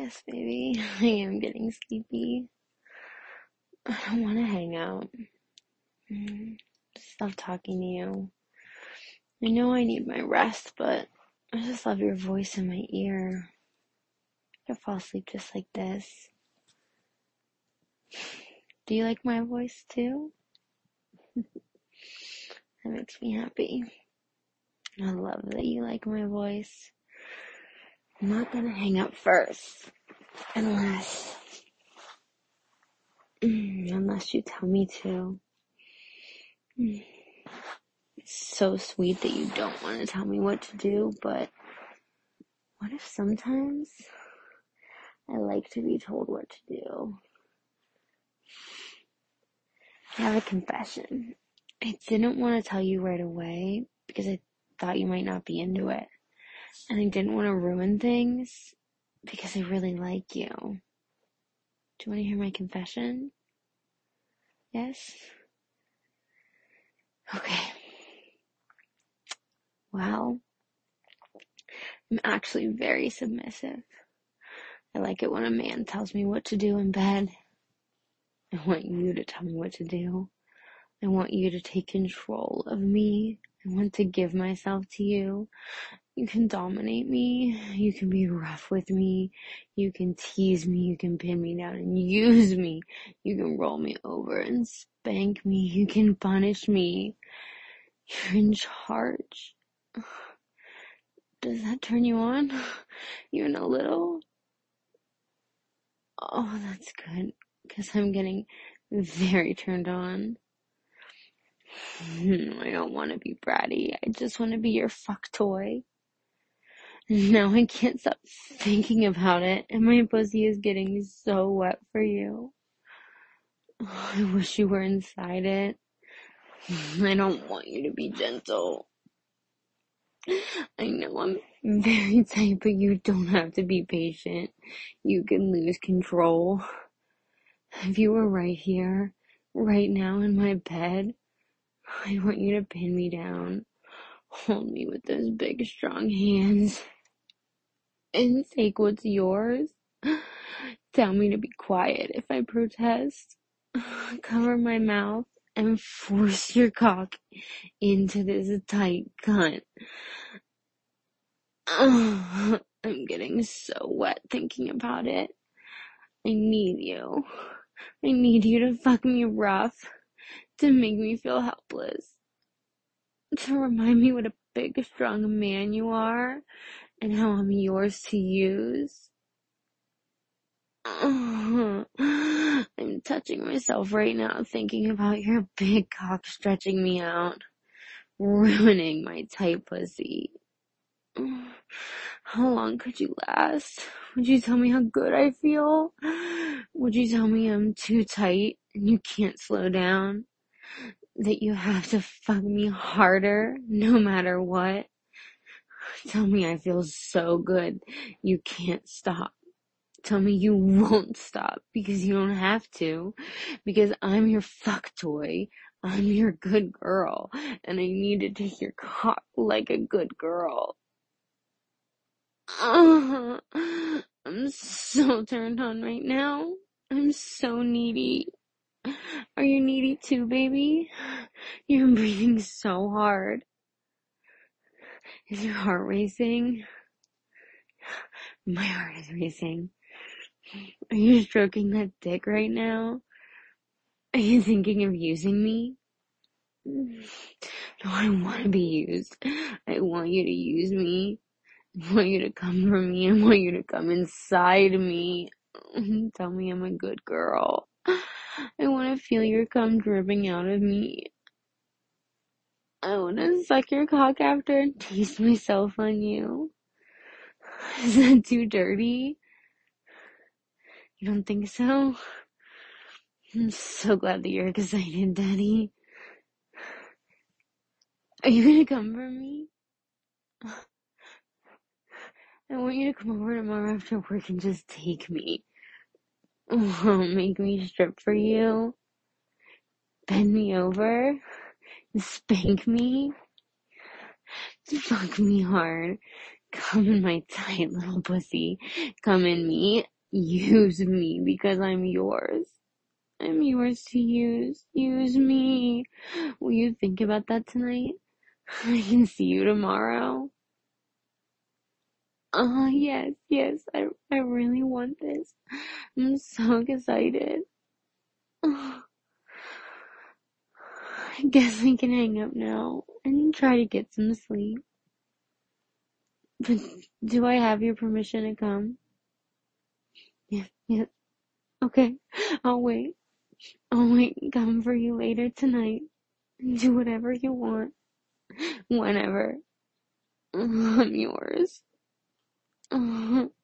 Yes, baby. I am getting sleepy. I don't want to hang out. Just love talking to you. I know I need my rest, but I just love your voice in my ear. I could fall asleep just like this. Do you like my voice too? That makes me happy. I love that you like my voice. I'm not gonna hang up first unless you tell me to. It's so sweet that you don't want to tell me what to do, but what if sometimes I like to be told what to do? I have a confession. I didn't want to tell you right away because I thought you might not be into it. And I didn't want to ruin things because I really like you. Do you want to hear my confession? Yes? Okay. Well, I'm actually very submissive. I like it when a man tells me what to do in bed. I want you to tell me what to do. I want you to take control of me. I want to give myself to you. You can dominate me. You can be rough with me. You can tease me. You can pin me down and use me. You can roll me over and spank me. You can punish me. You're in charge. Does that turn you on? Even a little? Oh, that's good. Because I'm getting very turned on. I don't want to be bratty. I just want to be your fuck toy. Now I can't stop thinking about it, and my pussy is getting so wet for you. Oh, I wish you were inside it. I don't want you to be gentle. I know I'm very tight, but you don't have to be patient. You can lose control. If you were right here, right now in my bed, I want you to pin me down. Hold me with those big, strong hands. And take what's yours. Tell me to be quiet if I protest. Cover my mouth and force your cock into this tight cunt. I'm getting so wet thinking about it. I need you. I need you to fuck me rough, to make me feel helpless, to remind me what a big, strong man you are, and how I'm yours to use. I'm touching myself right now thinking about your big cock stretching me out, ruining my tight pussy. How long could you last? Would you tell me how good I feel? Would you tell me I'm too tight and you can't slow down? That you have to fuck me harder no matter what? Tell me I feel so good you can't stop. Tell me you won't stop because you don't have to, because I'm your fuck toy. I'm your good girl, and I need to take your cock like a good girl. I'm so turned on right now. I'm so needy. Are you needy too, baby? You're breathing so hard. Is your heart racing? My heart is racing. Are you stroking that dick right now? Are you thinking of using me? No, I want to be used. I want you to use me. I want you to come for me. I want you to come inside me. Tell me I'm a good girl. I want to feel your cum dripping out of me. I want to suck your cock after and taste myself on you. Is that too dirty? You don't think so? I'm so glad that you're excited, Daddy. Are you gonna come for me? I want you to come over tomorrow after work and just take me. Make me strip for you. Bend me over. Spank me. Fuck me hard. Come in my tight little pussy. Come in me. Use me because I'm yours. I'm yours to use. Use me. Will you think about that tonight? I can see you tomorrow. Yes, yes, I really want this. I'm so excited. I guess I can hang up now and try to get some sleep. But do I have your permission to come? Yeah, yeah. Okay. I'll wait. I'll wait and come for you later tonight. Do whatever you want. Whenever. I'm yours.